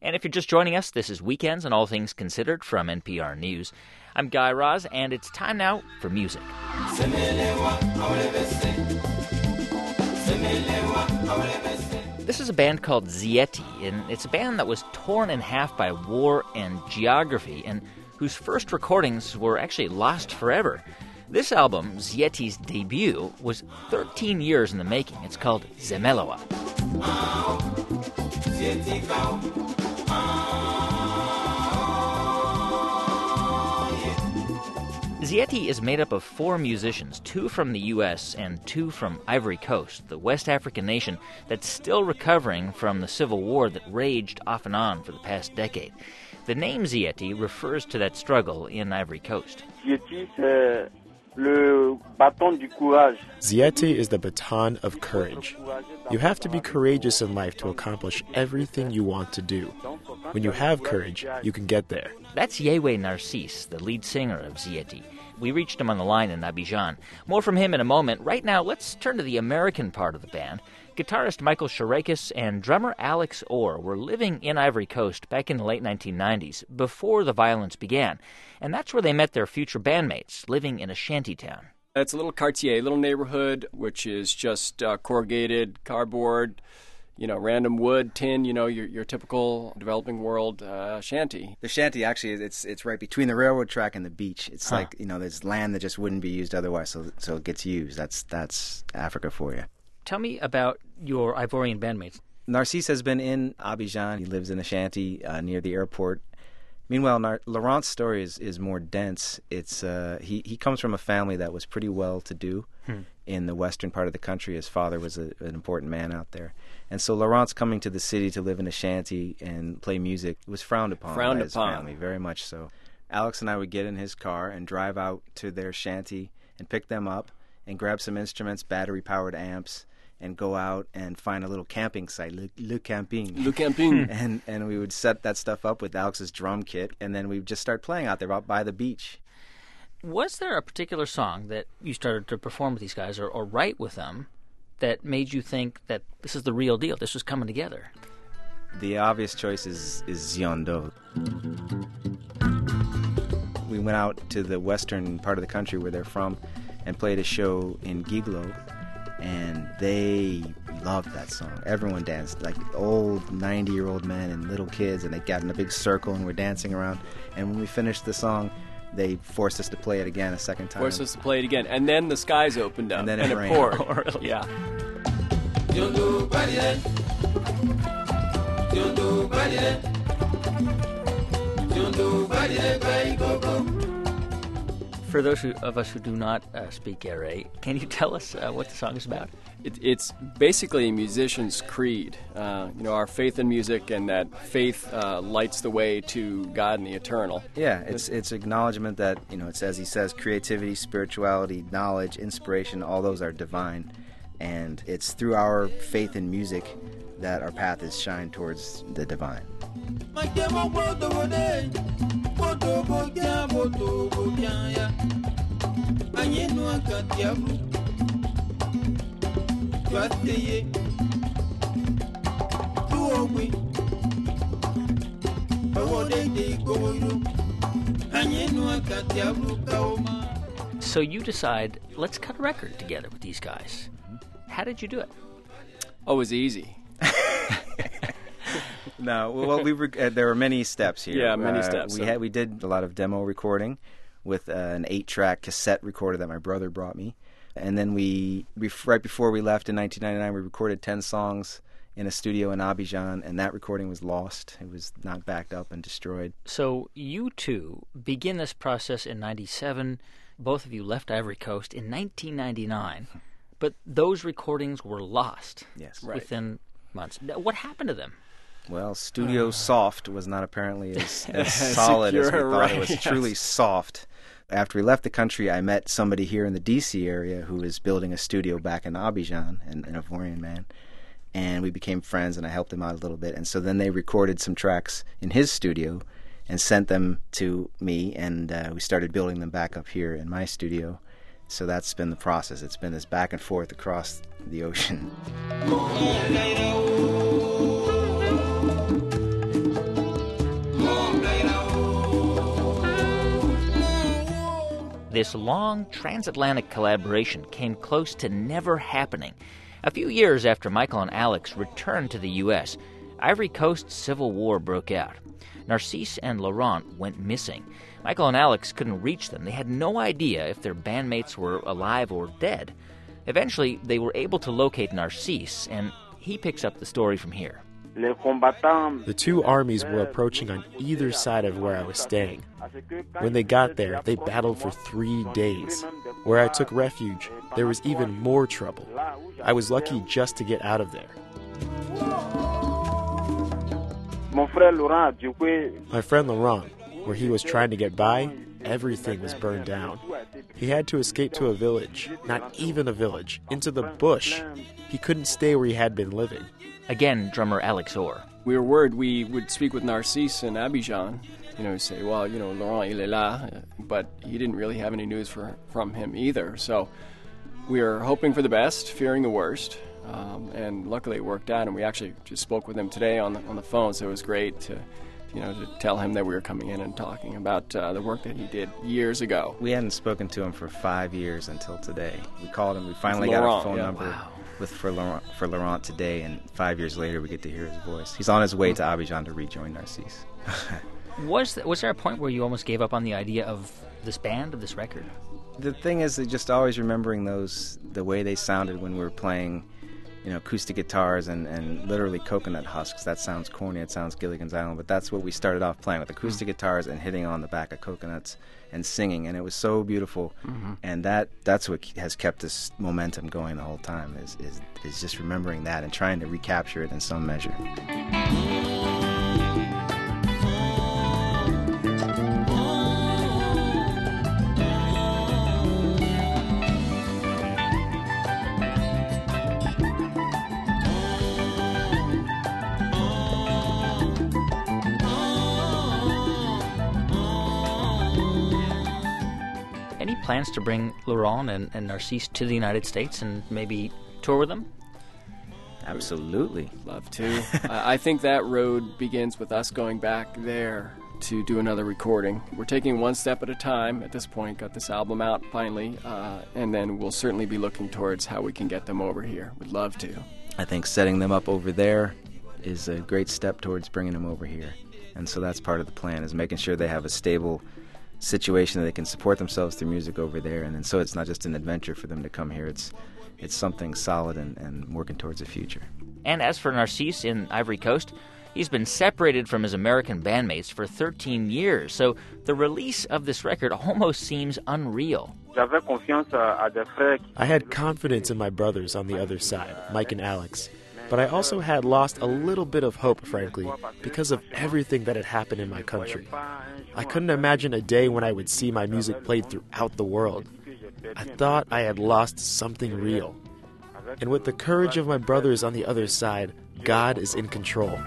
And if you're just joining us, this is Weekends and All Things Considered from NPR News. I'm Guy Raz, and it's time now for music. This is a band called Zieti, and it's a band that was torn in half by war and geography, and whose first recordings were actually lost forever. This album, Zieti's debut, was 13 years in the making. It's called Zemeloa. Zieti is made up of 4 musicians, 2 from the U.S. and 2 from Ivory Coast, the West African nation that's still recovering from the civil war that raged off and on for the past decade. The name Zieti refers to that struggle in Ivory Coast. Zieti is the baton of courage. You have to be courageous in life to accomplish everything you want to do. When you have courage, you can get there. That's Yewe Narcisse, the lead singer of Zieti. We reached him on the line in Abidjan. More from him in a moment. Right now, let's turn to the American part of the band. Guitarist Michael Charekis and drummer Alex Orr were living in Ivory Coast back in the late 1990s, before the violence began. And that's where they met their future bandmates, living in a shanty town. It's a little quartier, little neighborhood, which is just corrugated cardboard, random wood, tin, your typical developing world shanty. The shanty, actually, it's right between the railroad track and the beach. It's like, there's land that just wouldn't be used otherwise, so it gets used. That's Africa for you. Tell me about your Ivorian bandmates. Narcisse has been in Abidjan. He lives in a shanty near the airport. Meanwhile, Laurent's story is more dense. It's he comes from a family that was pretty well-to-do in the western part of the country. His father was an important man out there. And so Laurent's coming to the city to live in a shanty and play music was frowned upon by his family, very much so. Alex and I would get in his car and drive out to their shanty and pick them up and grab some instruments, battery-powered amps, and go out and find a little camping site, Le Camping. Le Camping. and we would set that stuff up with Alex's drum kit, and then we would just start playing out there out by the beach. Was there a particular song that you started to perform with these guys or write with them that made you think that this is the real deal, this was coming together? The obvious choice is Ziondo. We went out to the western part of the country where they're from and played a show in Giglo, and they loved that song. Everyone danced, like old 90-year-old men and little kids, and they got in a big circle and were dancing around. And when we finished the song, they forced us to play it again a second time. Forced us to play it again. And then the skies opened up. And then it rained. Poured. Yeah. For those of us who do not speak Ewe, can you tell us what the song is about? It's basically a musician's creed. Our faith in music, and that faith lights the way to God and the eternal. Yeah, it's acknowledgement that, it's as he says, creativity, spirituality, knowledge, inspiration, all those are divine. And it's through our faith in music that our path is shined towards the divine. So you decide, let's cut a record together with these guys. How did you do it? Oh, it was easy. No, well, there were many steps here. Yeah, many steps. We did a lot of demo recording with an 8-track cassette recorder that my brother brought me, and then right before we left in 1999, we recorded 10 songs in a studio in Abidjan, and that recording was lost. It was not backed up and destroyed. So you two begin this process in 97. Both of you left Ivory Coast in 1999, but those recordings were lost. Yes, within months. What happened to them? Well, Studio Soft was not apparently as solid as we thought. It was truly soft. After we left the country, I met somebody here in the D.C. area who was building a studio back in Abidjan, an Ivorian man, and we became friends, and I helped him out a little bit. And so then they recorded some tracks in his studio and sent them to me, and we started building them back up here in my studio. So that's been the process. It's been this back and forth across the ocean. this long transatlantic collaboration came close to never happening. A few years after Michael and Alex returned to the U.S., Ivory Coast's civil war broke out. Narcisse and Laurent went missing. Michael and Alex couldn't reach them. They had no idea if their bandmates were alive or dead. Eventually, they were able to locate Narcisse, and he picks up the story from here. The two armies were approaching on either side of where I was staying. When they got there, they battled for 3 days. Where I took refuge, there was even more trouble. I was lucky just to get out of there. My friend Laurent, where he was trying to get by, everything was burned down. He had to escape to a village, not even a village, into the bush. He couldn't stay where he had been living. Again, drummer Alex Orr. We were worried we would speak with Narcisse in Abidjan, say, well, Laurent, il est là, but he didn't really have any news from him either. So we were hoping for the best, fearing the worst, and luckily it worked out, and we actually just spoke with him today on the phone, so it was great to tell him that we were coming in and talking about the work that he did years ago. We hadn't spoken to him for 5 years until today. We called him, we finally got a phone number. Wow. For Laurent today, and 5 years later we get to hear his voice. He's on his way to Abidjan to rejoin Narcisse. Was there a point where you almost gave up on the idea of this band, of this record? The thing is, just always remembering the way they sounded when we were playing, acoustic guitars and literally coconut husks. That sounds corny, it sounds Gilligan's Island, but that's what we started off playing, with acoustic guitars and hitting on the back of coconuts and singing, and it was so beautiful. And that's what has kept this momentum going the whole time, is just remembering that and trying to recapture it in some measure. Any plans to bring Laurent and Narcisse to the United States and maybe tour with them? Absolutely. Love to. I think that road begins with us going back there to do another recording. We're taking one step at a time at this point, got this album out finally, and then we'll certainly be looking towards how we can get them over here. We'd love to. I think setting them up over there is a great step towards bringing them over here. And so that's part of the plan, is making sure they have a stable situation that they can support themselves through music over there, and then so it's not just an adventure for them to come here. It's something solid and working towards a future. And as for Narcisse in Ivory Coast, he's been separated from his American bandmates for 13 years, so the release of this record almost seems unreal. I had confidence in my brothers on the other side, Mike and Alex, but I also had lost a little bit of hope, frankly, because of everything that had happened in my country. I couldn't imagine a day when I would see my music played throughout the world. I thought I had lost something real. And with the courage of my brothers on the other side, God is in control.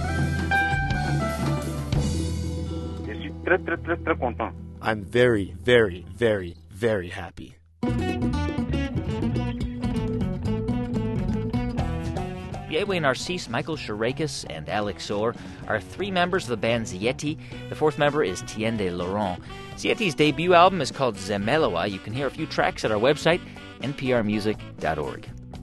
I'm very, very, very, very happy. Yewé Narcisse, Michael Chirekis, and Alex Orr are three members of the band Zieti. The fourth member is Tiende Laurent. Zieti's debut album is called Zemeloa. You can hear a few tracks at our website, nprmusic.org.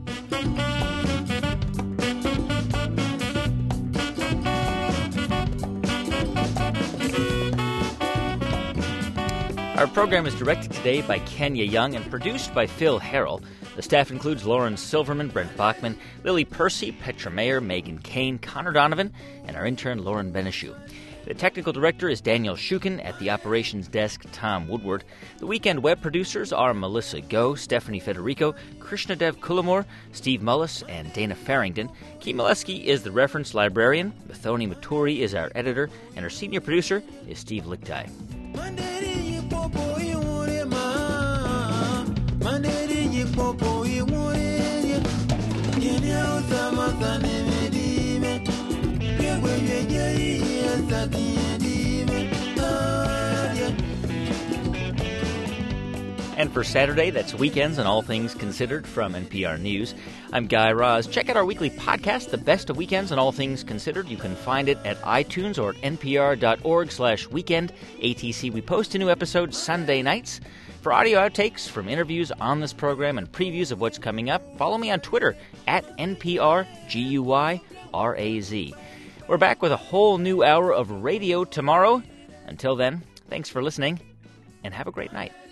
Our program is directed today by Kenya Young and produced by Phil Harrell. The staff includes Lauren Silverman, Brent Bachman, Lily Percy, Petra Mayer, Megan Kane, Connor Donovan, and our intern Lauren Beneshu. The technical director is Daniel Shukin. At the operations desk, Tom Woodward. The weekend web producers are Melissa Go, Stephanie Federico, Krishnadev Kulamur, Steve Mullis, and Dana Farrington. Kim Molesky is the reference librarian. Mathoni Maturi is our editor, and our senior producer is Steve Lichtai. And for Saturday, that's Weekends and All Things Considered from NPR News. I'm Guy Raz. Check out our weekly podcast, The Best of Weekends and All Things Considered. You can find it at iTunes or at npr.org/weekend. ATC, we post a new episode Sunday nights. For audio outtakes from interviews on this program and previews of what's coming up, follow me on Twitter at NPRGUYRAZ. We're back with a whole new hour of radio tomorrow. Until then, thanks for listening and have a great night.